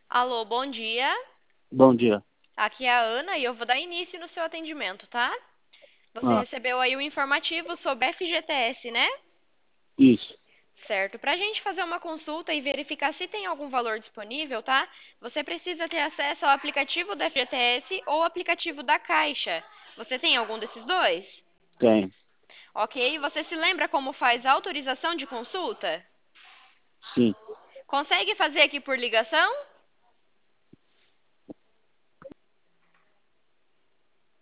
Alô, bom dia. Bom dia. Aqui é a Ana e eu vou dar início no seu atendimento, tá? Você Ah, recebeu aí o informativo sobre FGTS, né? isso. Certo. Para a gente fazer uma consulta e verificar se tem algum valor disponível, tá? Você precisa ter acesso ao aplicativo do FGTS ou aplicativo da Caixa. Você tem algum desses dois? Tem. Ok. Você se lembra como faz a autorização de consulta? Sim. Consegue fazer aqui por ligação?